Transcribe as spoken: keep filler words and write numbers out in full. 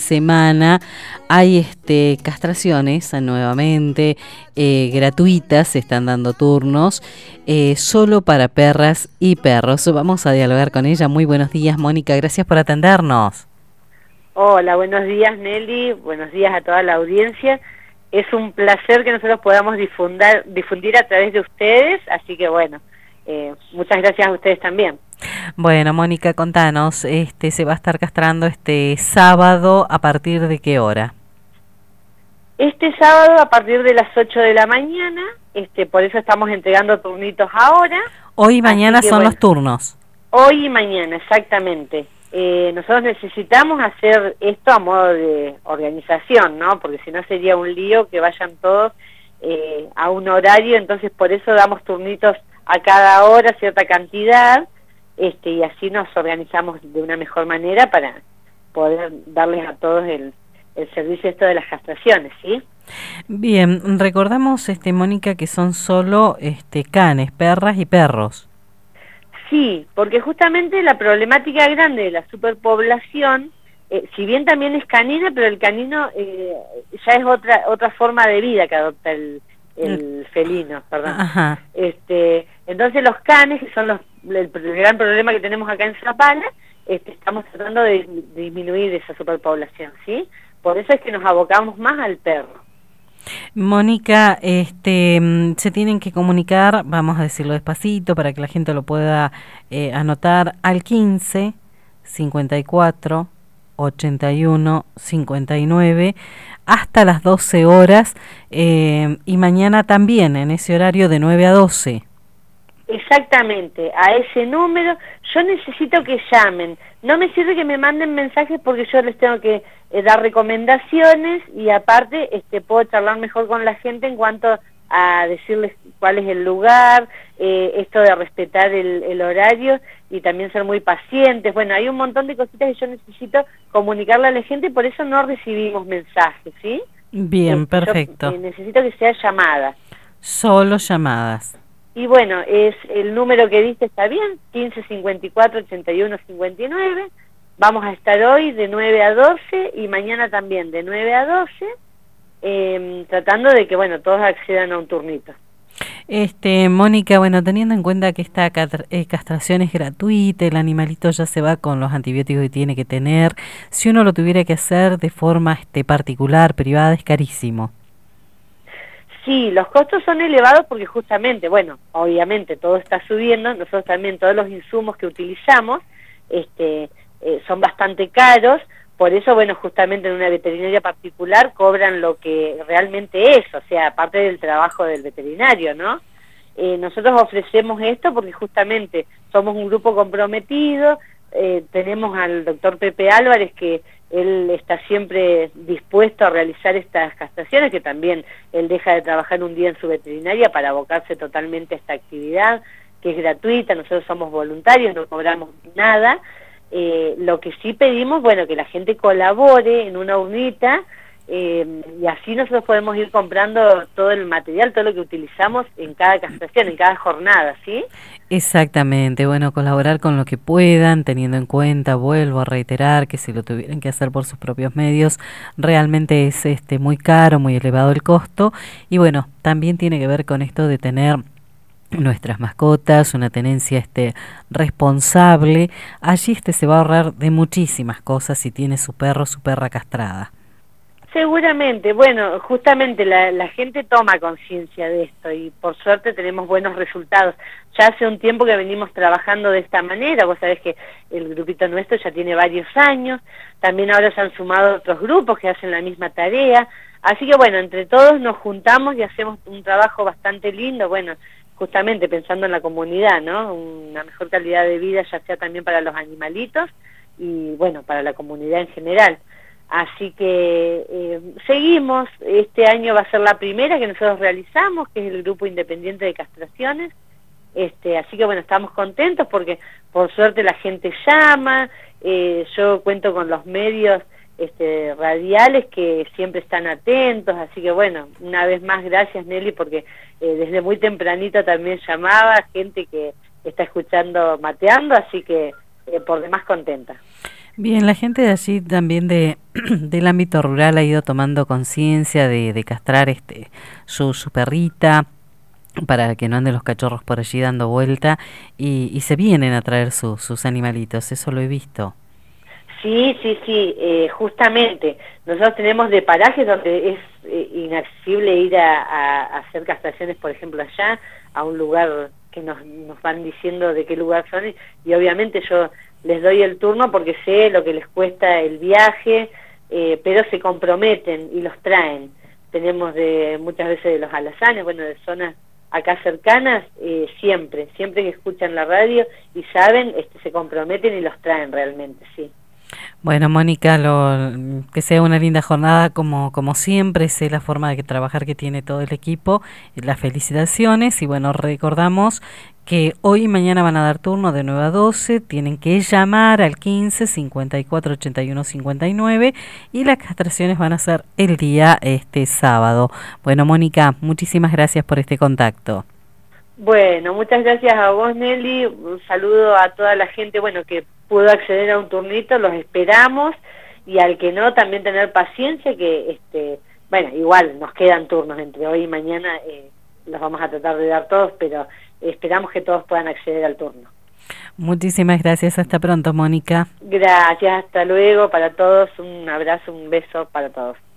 semana hay este castraciones nuevamente eh, gratuitas, se están dando turnos eh, solo para perras y perros. Vamos a dialogar con ella. Muy buenos días, Mónica, gracias por atendernos. Hola, buenos días, Nelly, buenos días a toda la audiencia. Es un placer que nosotros podamos difundir, difundir a través de ustedes, así que bueno, eh, muchas gracias a ustedes también. Bueno, Mónica, contanos, este se va a estar castrando este sábado, ¿a partir de qué hora? Este sábado a partir de las ocho de la mañana, este, por eso estamos entregando turnitos ahora. Hoy y mañana son bueno, los turnos. Hoy y mañana, exactamente. Eh, nosotros necesitamos hacer esto a modo de organización, ¿no? Porque si no sería un lío que vayan todos eh, a un horario, entonces por eso damos turnitos a cada hora, cierta cantidad, este, y así nos organizamos de una mejor manera para poder darles a todos el, el servicio esto de las castraciones, ¿sí? Bien, recordamos, este, Mónica, que son solo este, canes, perras y perros. Sí, porque justamente la problemática grande de la superpoblación, eh, si bien también es canina, pero el canino eh, ya es otra otra forma de vida que adopta el, el felino, perdón. Ajá. Este, entonces los canes, que son los el, el gran problema que tenemos acá en Zapala, este, estamos tratando de, de disminuir esa superpoblación, ¿sí? Por eso es que nos abocamos más al perro. Mónica, este, se tienen que comunicar, vamos a decirlo despacito para que la gente lo pueda eh, anotar, al quince, cincuenta y cuatro, ochenta y uno, cincuenta y nueve, hasta las doce horas, eh, y mañana también en ese horario de nueve a doce. Exactamente, a ese número. Yo necesito que llamen, no me sirve que me manden mensajes porque yo les tengo que eh, dar recomendaciones y aparte este puedo charlar mejor con la gente en cuanto a decirles cuál es el lugar, eh, esto de respetar el, el horario y también ser muy pacientes. Bueno, hay un montón de cositas que yo necesito comunicarle a la gente y por eso no recibimos mensajes, ¿sí? Bien, eh, perfecto. Yo, eh, necesito que sea llamada. Solo llamadas. Y bueno, es el número que diste, está bien, quince, cincuenta y cuatro, ochenta y uno, cincuenta y nueve. Vamos a estar hoy de nueve a doce y mañana también de nueve a doce, eh, tratando de que, bueno, todos accedan a un turnito. Este, Mónica, bueno, teniendo en cuenta que esta castración es gratuita, el animalito ya se va con los antibióticos que tiene que tener, si uno lo tuviera que hacer de forma este, particular, privada, es carísimo. Sí, los costos son elevados porque justamente, bueno, obviamente todo está subiendo, nosotros también todos los insumos que utilizamos este, eh, son bastante caros, por eso, bueno, justamente en una veterinaria particular cobran lo que realmente es, o sea, aparte del trabajo del veterinario, ¿no? Eh, nosotros ofrecemos esto porque justamente somos un grupo comprometido, eh, tenemos al doctor Pepe Álvarez que él está siempre dispuesto a realizar estas castraciones, que también él deja de trabajar un día en su veterinaria para abocarse totalmente a esta actividad, que es gratuita, nosotros somos voluntarios, no cobramos nada. Eh, lo que sí pedimos, bueno, que la gente colabore en una urnita, eh, y así nosotros podemos ir comprando todo el material, todo lo que utilizamos en cada castración, en cada jornada, ¿sí? Exactamente, bueno, colaborar con lo que puedan, teniendo en cuenta, vuelvo a reiterar, que si lo tuvieran que hacer por sus propios medios, realmente es este muy caro, muy elevado el costo, y bueno, también tiene que ver con esto de tener nuestras mascotas, una tenencia este responsable. Allí este se va a ahorrar de muchísimas cosas si tiene su perro, su perra castrada. Seguramente, bueno, justamente la, la gente toma conciencia de esto y por suerte tenemos buenos resultados. Ya hace un tiempo que venimos trabajando de esta manera, vos sabés que el grupito nuestro ya tiene varios años, también ahora se han sumado otros grupos que hacen la misma tarea, así que bueno, entre todos nos juntamos y hacemos un trabajo bastante lindo, bueno, justamente pensando en la comunidad, ¿no? Una mejor calidad de vida ya sea también para los animalitos y bueno, para la comunidad en general. Así que eh, seguimos, este año va a ser la primera que nosotros realizamos, que es el Grupo Independiente de Castraciones, este, así que bueno, estamos contentos porque por suerte la gente llama, eh, yo cuento con los medios este, radiales que siempre están atentos, así que bueno, una vez más gracias Nelly porque eh, desde muy tempranito también llamaba gente que está escuchando Mateando, así que eh, por demás contenta. Bien, la gente de allí también de del ámbito rural ha ido tomando conciencia de, de castrar este su, su perrita para que no anden los cachorros por allí dando vuelta y, y se vienen a traer su, sus animalitos, eso lo he visto. Sí, sí, sí, eh, justamente. Nosotros tenemos de parajes donde es eh, inaccesible ir a, a, a hacer castraciones, por ejemplo, allá, a un lugar que nos, nos van diciendo de qué lugar son, y, y obviamente yo les doy el turno porque sé lo que les cuesta el viaje, eh, pero se comprometen y los traen. Tenemos de muchas veces de los alazanes, bueno, de zonas acá cercanas, eh, siempre, siempre que escuchan la radio y saben, este, se comprometen y los traen realmente, sí. Bueno, Mónica, lo, que sea una linda jornada como, como siempre, sé la forma de trabajar que tiene todo el equipo, las felicitaciones y bueno, recordamos que hoy y mañana van a dar turno de nueve a doce, tienen que llamar al quince, cincuenta y cuatro, ochenta y uno, cincuenta y nueve y las castraciones van a ser el día este sábado. Bueno, Mónica, muchísimas gracias por este contacto. Bueno, muchas gracias a vos, Nelly, un saludo a toda la gente, bueno, que pudo acceder a un turnito, los esperamos, y al que no, también tener paciencia, que, este, bueno, igual nos quedan turnos entre hoy y mañana, eh, los vamos a tratar de dar todos, pero esperamos que todos puedan acceder al turno. Muchísimas gracias, hasta pronto, Mónica. Gracias, hasta luego para todos, un abrazo, un beso para todos.